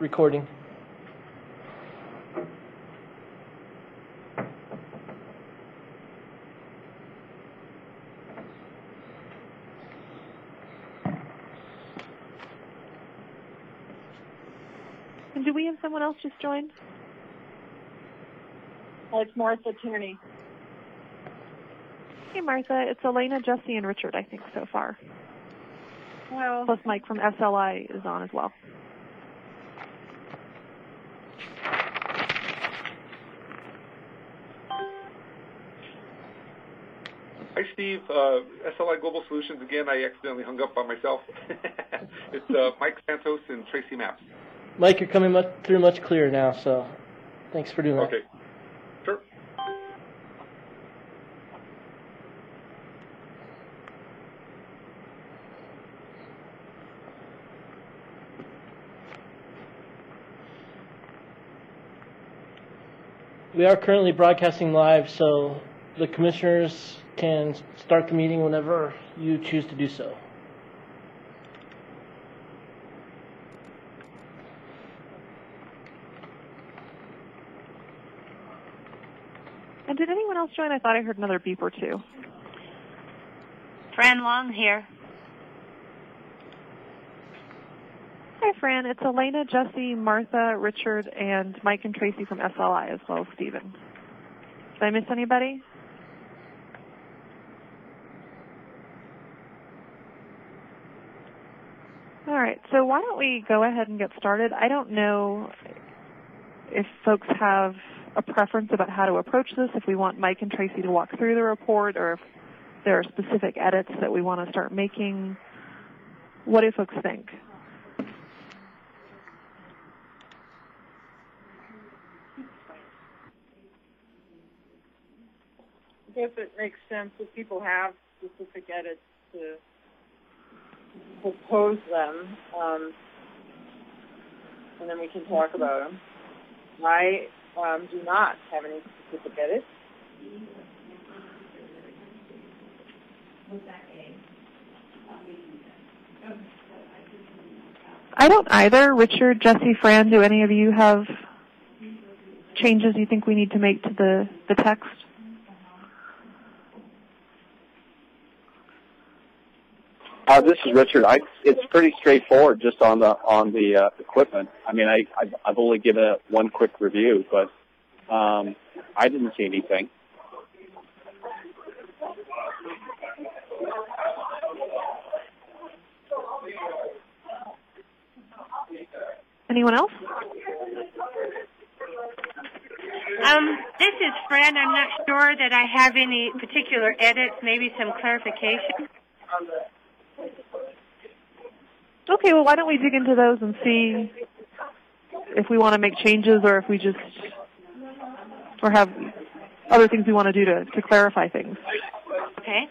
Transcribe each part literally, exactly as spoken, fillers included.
recording. And do we have someone else just joined? Oh, it's Martha Tierney. Hey, Martha. It's Elena, Jesse, and Richard, I think, so far. Well, plus Mike from S L I is on as well. Hi, Steve. Uh, S L I Global Solutions again. I accidentally hung up on myself. It's uh, Mike Santos and Tracy Maps. Mike, you're coming much, through much clearer now, so thanks for doing that. Okay. Sure. We are currently broadcasting live, so the commissioners can start the meeting whenever you choose to do so. And did anyone else join? I thought I heard another beep or two. Fran Long here. Hi, Fran. It's Elena, Jesse, Martha, Richard, and Mike and Tracy from S L I, as well as Stephen. Did I miss anybody? All right, so why don't we go ahead and get started? I don't know if folks have a preference about how to approach this, if we want Mike and Tracy to walk through the report, or if there are specific edits that we want to start making. What do folks think? I guess it makes sense if people have specific edits to propose them, um, and then we can talk about them. I um, do not have any specific edits. I don't either. Richard, Jesse, Fran, do any of you have changes you think we need to make to the, the text? Uh, this is Richard. I, it's pretty straightforward just on the on the uh, equipment. I mean, I, I've, I've only given it one quick review, but um, I didn't see anything. Anyone else? Um, this is Fran. I'm not sure that I have any particular edits, maybe some clarification. Okay, well, why don't we dig into those and see if we want to make changes or if we just, or have other things we want to do to, to clarify things. Okay.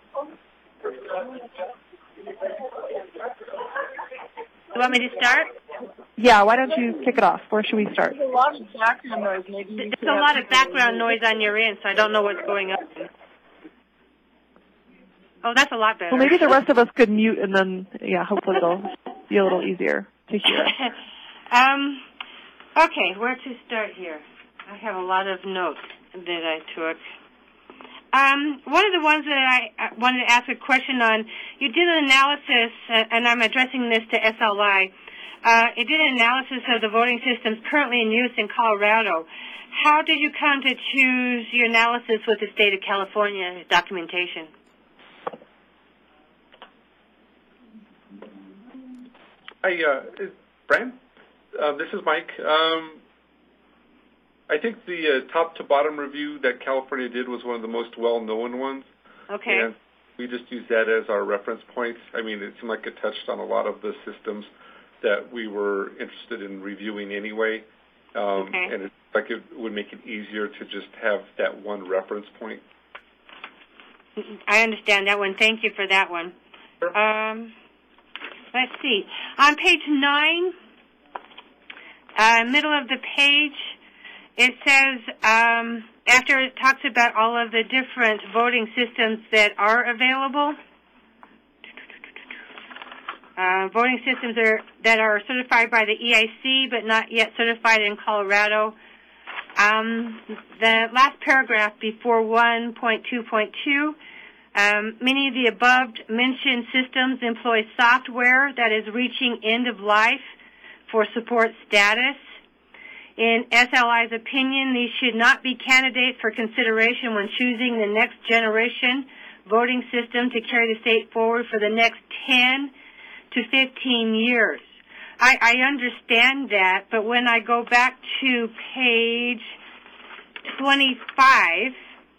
You want me to start? Yeah, why don't you kick it off? Where should we start? There's a lot of background noise. Maybe you There's a lot of background noise on your end, so I don't know what's going on. Oh, that's a lot better. Well, maybe the rest of us could mute, and then, yeah, hopefully it'll be a little easier to hear. um, okay, where to start here? I have a lot of notes that I took. Um, one of the ones that I wanted to ask a question on, you did an analysis, uh, and I'm addressing this to S L I. Uh, it did an analysis of the voting systems currently in use in Colorado. How did you come to choose your analysis with the state of California documentation? Hi, uh, Fran. Uh, this is Mike. Um, I think the uh, top to bottom review that California did was one of the most well-known ones. Okay. And we just used that as our reference points. I mean, it seemed like it touched on a lot of the systems that we were interested in reviewing anyway. Um, okay. And it's like it would make it easier to just have that one reference point. I understand that one. Thank you for that one. Sure. Um, let's see. On page nine, uh, middle of the page, it says, um, after it talks about all of the different voting systems that are available, Uh, voting systems are, that are certified by the E I C but not yet certified in Colorado. Um, the last paragraph before one point two point two, um, many of the above mentioned systems employ software that is reaching end of life for support status. In S L I's opinion, these should not be candidates for consideration when choosing the next generation voting system to carry the state forward for the next ten to fifteen years. I, I understand that, but when I go back to page twenty-five,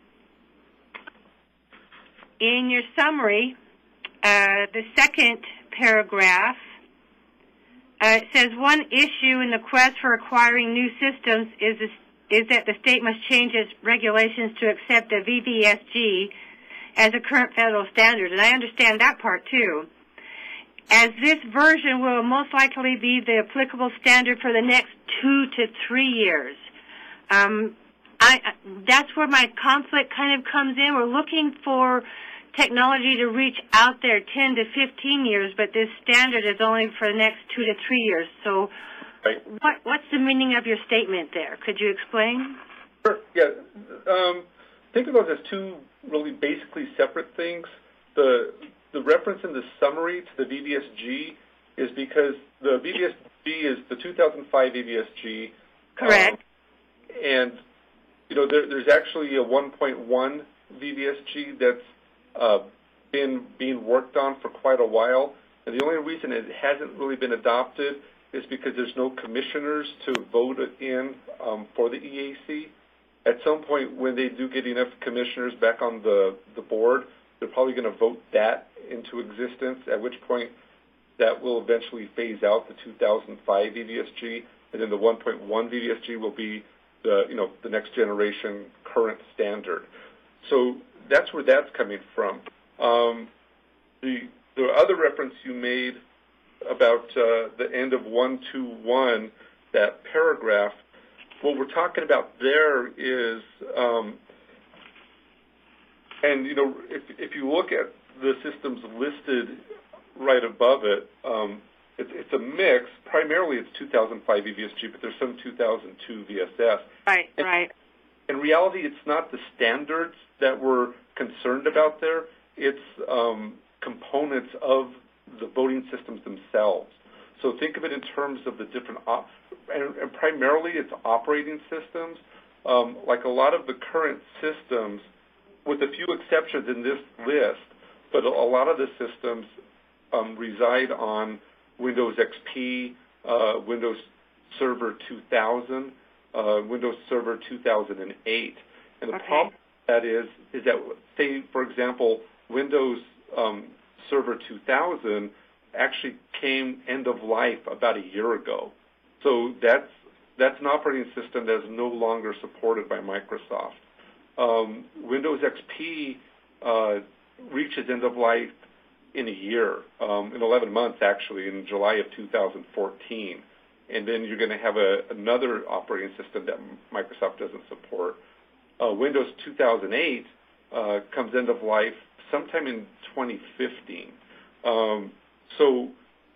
in your summary, uh, the second paragraph, uh, it says one issue in the quest for acquiring new systems is, this, is that the state must change its regulations to accept the V V S G as a current federal standard, and I understand that part too. As this version will most likely be the applicable standard for the next two to three years. Um, I, that's where my conflict kind of comes in. We're looking for technology to reach out there ten to fifteen years, but this standard is only for the next two to three years. So right. what, what's the meaning of your statement there? Could you explain? Sure, yeah. Um, think of those as two really basically separate things. The The reference in the summary to the V V S G is because the V V S G is the two thousand five V V S G. Correct. Um, and, you know, there, there's actually a one point one V V S G that's uh, been being worked on for quite a while. And the only reason it hasn't really been adopted is because there's no commissioners to vote it in um, for the E A C. At some point, when they do get enough commissioners back on the, the board, they're probably going to vote that into existence, at which point that will eventually phase out the two thousand five V V S G, and then the one point one V V S G will be the, you know, the next generation current standard. So that's where that's coming from. Um, the, the other reference you made about uh, the end of one two one, that paragraph, what we're talking about there is um, and, you know, if, if you look at the systems listed right above it, um, it, it's a mix. Primarily it's two thousand five V V S G, but there's some two thousand two V S S. Right, and right. In reality, it's not the standards that we're concerned about there. It's um, components of the voting systems themselves. So think of it in terms of the different, op and, and primarily it's operating systems. Um, like a lot of the current systems, with a few exceptions in this list, but a lot of the systems um, reside on Windows X P, uh, Windows Server two thousand, uh, Windows Server two thousand eight. And the okay. problem with that is, is that, say, for example, Windows um, Server two thousand actually came end of life about a year ago. So that's, that's an operating system that is no longer supported by Microsoft. Um, Windows X P uh, reaches end of life in a year, um, in eleven months actually, in July of two thousand fourteen. And then you're going to have a, another operating system that Microsoft doesn't support. Uh, Windows two thousand eight uh, comes end of life sometime in twenty fifteen. Um, so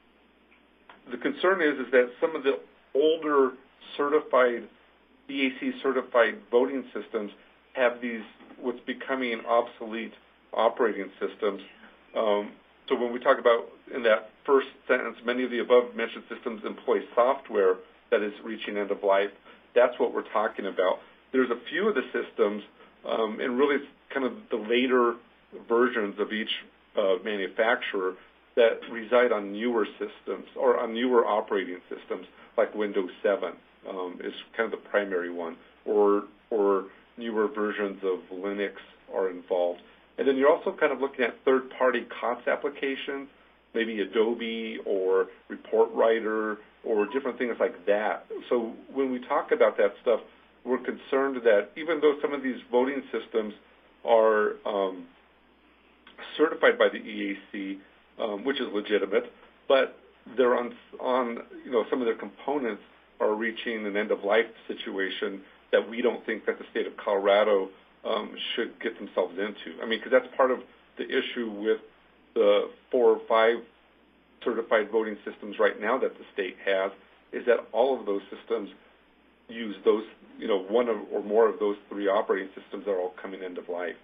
the concern is, is that some of the older certified, E A C certified voting systems have these what's becoming obsolete operating systems. Um, so when we talk about in that first sentence, many of the above mentioned systems employ software that is reaching end of life, that's what we're talking about. There's a few of the systems, um, and really it's kind of the later versions of each uh, manufacturer that reside on newer systems or on newer operating systems, like Windows seven um, is kind of the primary one, or or newer versions of Linux are involved. And then you're also kind of looking at third-party C O T S applications, maybe Adobe or Report Writer or different things like that. So when we talk about that stuff, we're concerned that even though some of these voting systems are um, certified by the E A C, um, which is legitimate, but they're on, on, you know, some of their components are reaching an end-of-life situation that we don't think that the state of Colorado um, should get themselves into. I mean, because that's part of the issue with the four or five certified voting systems right now that the state has is that all of those systems use those, you know, one of, or more of those three operating systems that are all coming end of life.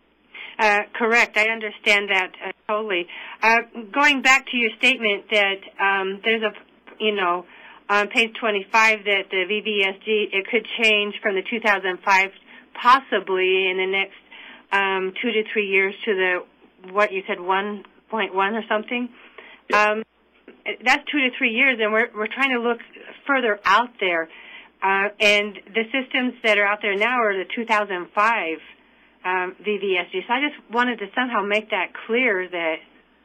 Uh, correct. I understand that uh, totally. Uh, going back to your statement that um, there's a, you know, on page twenty-five that the V V S G, it could change from the two thousand five possibly in the next um, two to three years to the, what you said, one point one or something. Yeah. Um, that's two to three years, and we're, we're trying to look further out there. Uh, and the systems that are out there now are the two thousand five Um, V V S G. So I just wanted to somehow make that clear that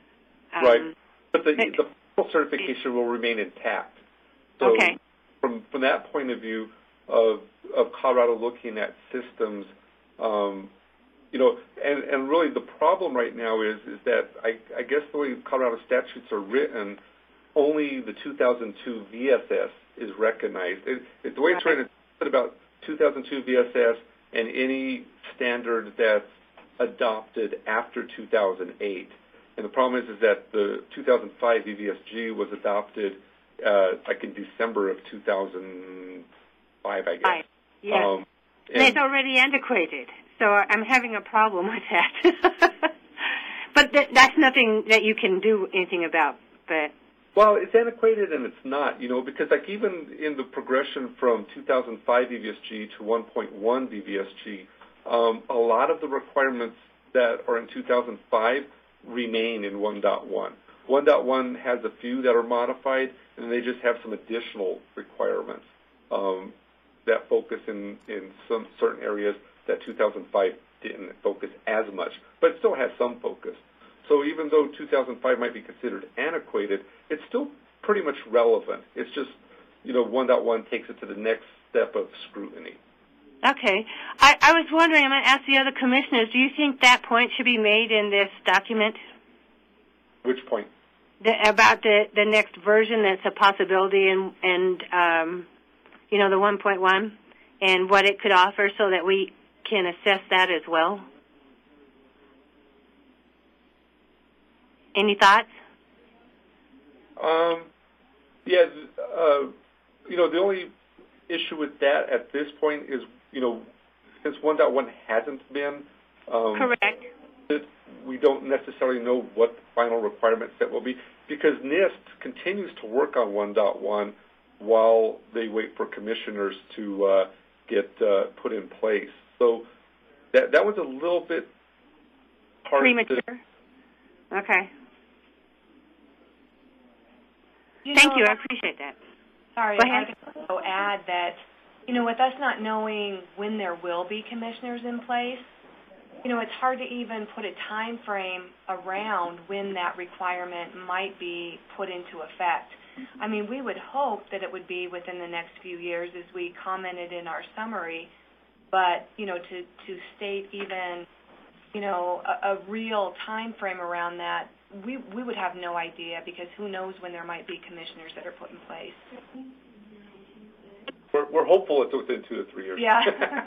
um, right, but the, it, the full certification will remain intact. So okay. from from that point of view of of Colorado looking at systems, um, you know, and, and really the problem right now is is that I, I guess the way Colorado statutes are written, only the two thousand two V S S is recognized. It, it, the way it's written, it's about two thousand two V S S and any standard that's adopted after two thousand eight. And the problem is, is that the two thousand five V V S G was adopted uh, like in December of two thousand five, I guess. Right. Yes. Um, and, and it's already antiquated, so I'm having a problem with that. But th- that's nothing that you can do anything about. But well, it's antiquated and it's not, you know, because like even in the progression from two thousand five V V S G to one point one V V S G, um, a lot of the requirements that are in two thousand five remain in one point one. one point one has a few that are modified, and they just have some additional requirements um, that focus in, in some certain areas that two thousand five didn't focus as much, but it still has some focus. So even though two thousand five might be considered antiquated, it's still pretty much relevant. It's just, you know, one point one takes it to the next step of scrutiny. okay. I, I was wondering, I'm going to ask the other commissioners, do you think that point should be made in this document? Which point? The, about the, the next version that's a possibility and, and um, you know, the one point one and what it could offer so that we can assess that as well? Any thoughts? Um, yeah, uh, you know, the only issue with that at this point is, you know, since one point one hasn't been, um, Correct. it, we don't necessarily know what the final requirement set will be because NIST continues to work on one point one while they wait for commissioners to uh, get uh, put in place. So that that was a little bit hard Premature. to... Okay. You Thank know, you. I appreciate that. Sorry, Go if I ahead. could also add that, you know, with us not knowing when there will be commissioners in place, you know, it's hard to even put a time frame around when that requirement might be put into effect. I mean, we would hope that it would be within the next few years, as we commented in our summary, but, you know, to, to state even, you know, a, a real time frame around that, we we would have no idea because who knows when there might be commissioners that are put in place. We're, we're hopeful it's within two to three years. Yeah.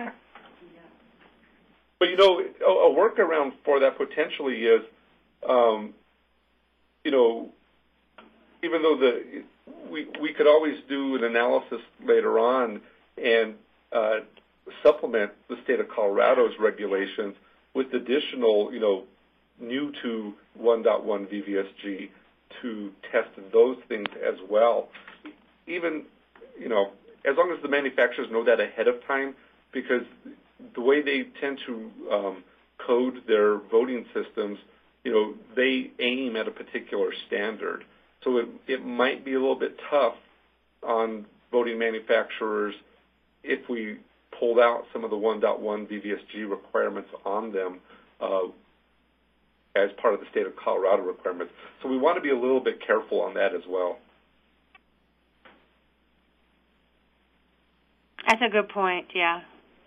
But, you know, a, a workaround for that potentially is, um, you know, even though the we we could always do an analysis later on and uh, supplement the state of Colorado's regulations with additional, you know, new to one point one V V S G to test those things as well. Even, you know, as long as the manufacturers know that ahead of time, because the way they tend to um, code their voting systems, you know, they aim at a particular standard. So it, it might be a little bit tough on voting manufacturers if we pulled out some of the one point one V V S G requirements on them uh, as part of the state of Colorado requirements. So we want to be a little bit careful on that as well. That's a good point, yeah.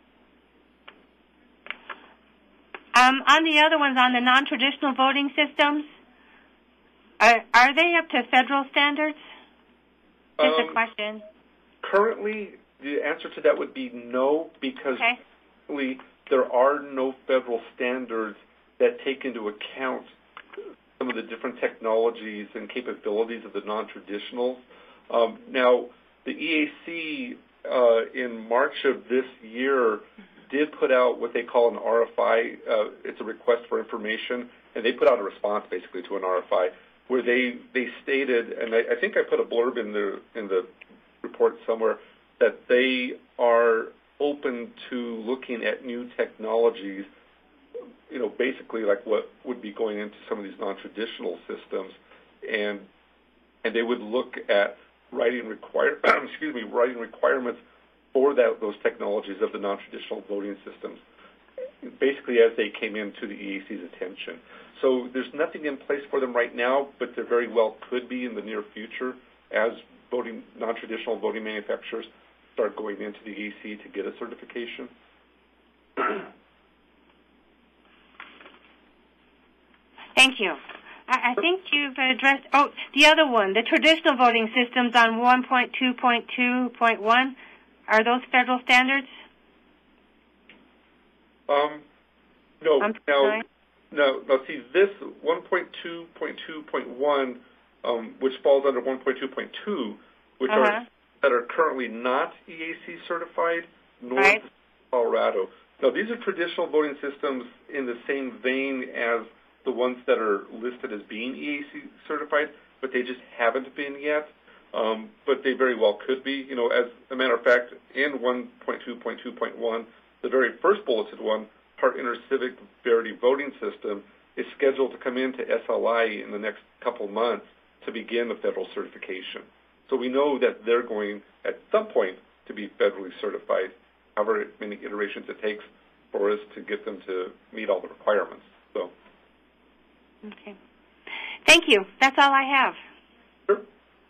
Um, on the other ones, on the non-traditional voting systems, are, are they up to federal standards? Just Um, a question. Currently, the answer to that would be no, because Okay. currently there are no federal standards that take into account some of the different technologies and capabilities of the non-traditionals. Um, now, the E A C uh, in March of this year did put out what they call an R F I. Uh, it's a request for information, and they put out a response basically to an R F I where they they stated, and I, I think I put a blurb in the in the report somewhere, that they are open to looking at new technologies, you know, basically like what would be going into some of these non-traditional systems, and and they would look at writing require excuse me writing requirements for that those technologies of the non-traditional voting systems, basically as they came into the E A C's attention. So there's nothing in place for them right now, but there very well could be in the near future as voting non-traditional voting manufacturers start going into the E A C to get a certification. Thank you. I, I think you've addressed, oh, the other one, the traditional voting systems on one point two point two point one, are those federal standards? Um, no, I'm now, sorry? no, now see this one point two point two point one, um, which falls under one point two point two, which Uh-huh. are that are currently not E A C certified, nor Right. Colorado. Now, these are traditional voting systems in the same vein as the ones that are listed as being E A C certified, but they just haven't been yet. Um, but they very well could be. You know, as a matter of fact, in one point two point two point one, the very first bulleted one, Part Intercivic Verity Voting System, is scheduled to come into S L I in the next couple months to begin the federal certification. So we know that they're going at some point to be federally certified, however many iterations it takes for us to get them to meet all the requirements. So. Okay. Thank you. That's all I have. Sure.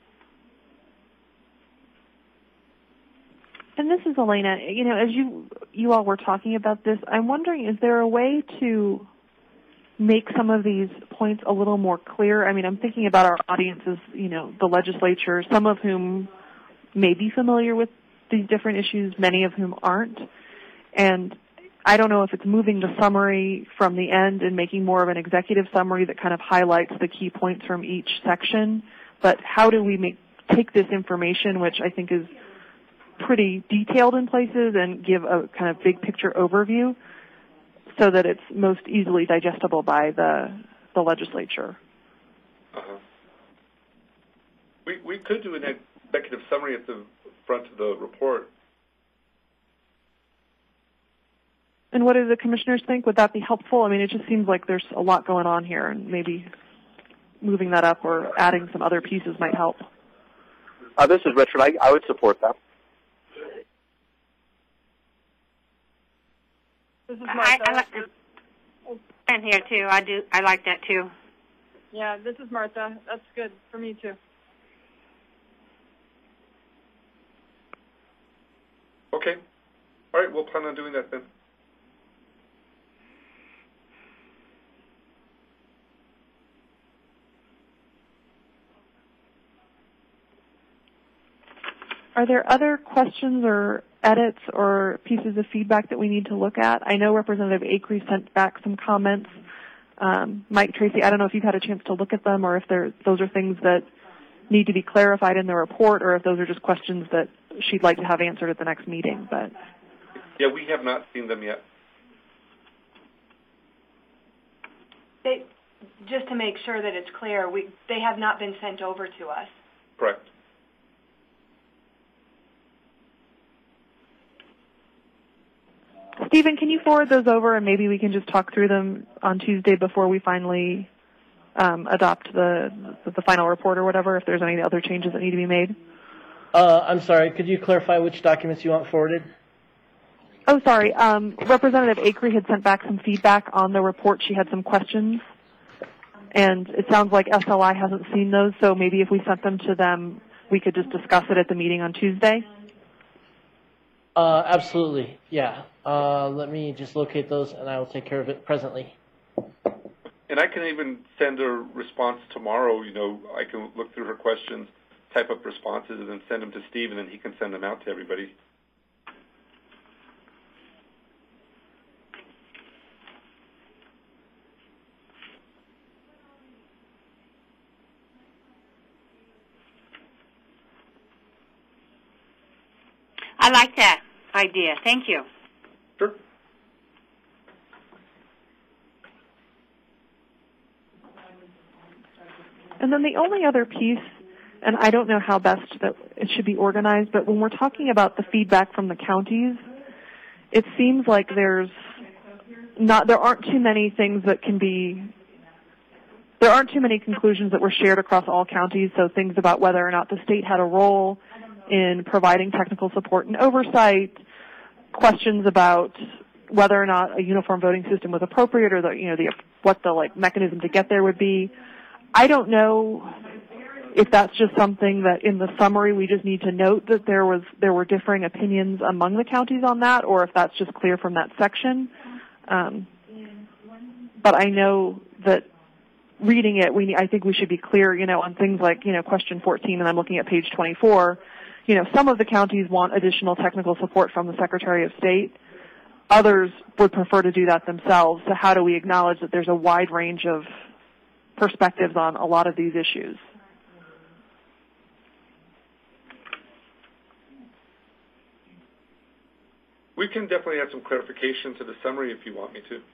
And this is Elena. You know, as you you all were talking about this, I'm wondering, is there a way to make some of these points a little more clear? I mean, I'm thinking about our audiences, you know, the legislature, some of whom may be familiar with these different issues, many of whom aren't. And I don't know if it's moving the summary from the end and making more of an executive summary that kind of highlights the key points from each section, but how do we make take this information, which I think is pretty detailed in places, and give a kind of big picture overview so that it's most easily digestible by the the legislature? Uh-huh. We we could do an executive summary at the front of the report. And what do the commissioners think? Would that be helpful? I mean, it just seems like there's a lot going on here, and maybe moving that up or adding some other pieces might help. Uh, this is Richard. I, I would support that. This is I, Martha. I like and here too. I do. I like that too. Yeah, this is Martha. That's good for me too. Okay. All right, we'll plan on doing that then. Are there other questions or edits or pieces of feedback that we need to look at? I know Representative Acree sent back some comments. Um, Mike Tracy, I don't know if you've had a chance to look at them or if those are things that need to be clarified in the report, or if those are just questions that she'd like to have answered at the next meeting. But yeah, we have not seen them yet. They, just to make sure that it's clear, we, they have not been sent over to us. Correct. Stephen, can you forward those over, and maybe we can just talk through them on Tuesday before we finally um, adopt the the final report or whatever, if there's any other changes that need to be made? Uh, I'm sorry, could you clarify which documents you want forwarded? Oh, sorry. Um, Representative Acree had sent back some feedback on the report. She had some questions, and it sounds like S L I hasn't seen those, so maybe if we sent them to them, we could just discuss it at the meeting on Tuesday. Uh, absolutely, yeah. Uh, let me just locate those, and I will take care of it presently. And I can even send a response tomorrow. You know, I can look through her questions, type up responses, and then send them to Steve, and then he can send them out to everybody. I like that idea. Thank you. Sure. And then the only other piece, and I don't know how best that it should be organized, but when we're talking about the feedback from the counties, it seems like there's not, there aren't too many things that can be, there aren't too many conclusions that were shared across all counties, so things about whether or not the state had a role in providing technical support and oversight, questions about whether or not a uniform voting system was appropriate or the, you know, the, what the like mechanism to get there would be. I don't know if that's just something that in the summary we just need to note that there was there were differing opinions among the counties on that, or if that's just clear from that section. Um, but I know that reading it, we I think we should be clear, you know, on things like, you know, question fourteen, and I'm looking at page twenty-four. You know, some of the counties want additional technical support from the Secretary of State. Others would prefer to do that themselves. So how do we acknowledge that there's a wide range of perspectives on a lot of these issues? We can definitely add some clarification to the summary if you want me to.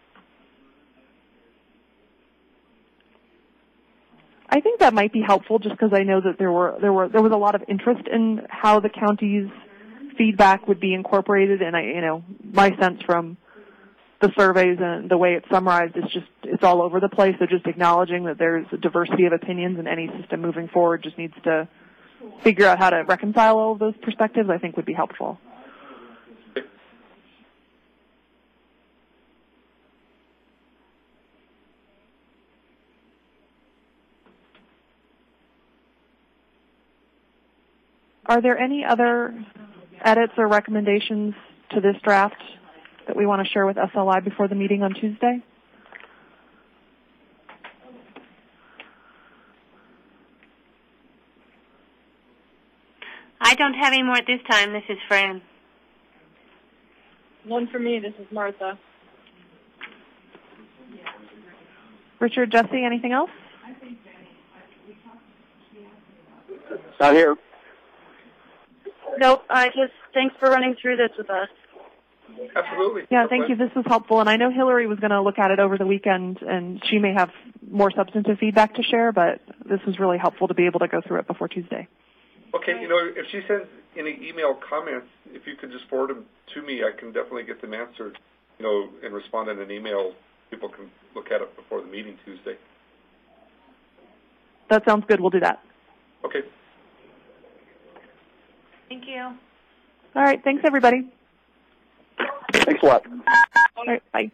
I think that might be helpful, just because I know that there were there were there was a lot of interest in how the county's feedback would be incorporated, and I, you know, my sense from the surveys and the way it's summarized is just it's all over the place. So just acknowledging that there's a diversity of opinions, and any system moving forward just needs to figure out how to reconcile all of those perspectives, I think would be helpful. Are there any other edits or recommendations to this draft that we want to share with S L I before the meeting on Tuesday? I don't have any more at this time. This is Fran. One for me. This is Martha. Richard, Jesse, anything else? Not here. Nope, I just, thanks for running through this with us. Absolutely. Yeah, thank you. This was helpful, and I know Hillary was going to look at it over the weekend, and she may have more substantive feedback to share, but this was really helpful to be able to go through it before Tuesday. Okay, you know, if she sends any email comments, if you could just forward them to me, I can definitely get them answered, you know, and respond in an email. People can look at it before the meeting Tuesday. That sounds good. We'll do that. Okay. Thank you. All right. Thanks, everybody. Thanks a lot. All right. Bye.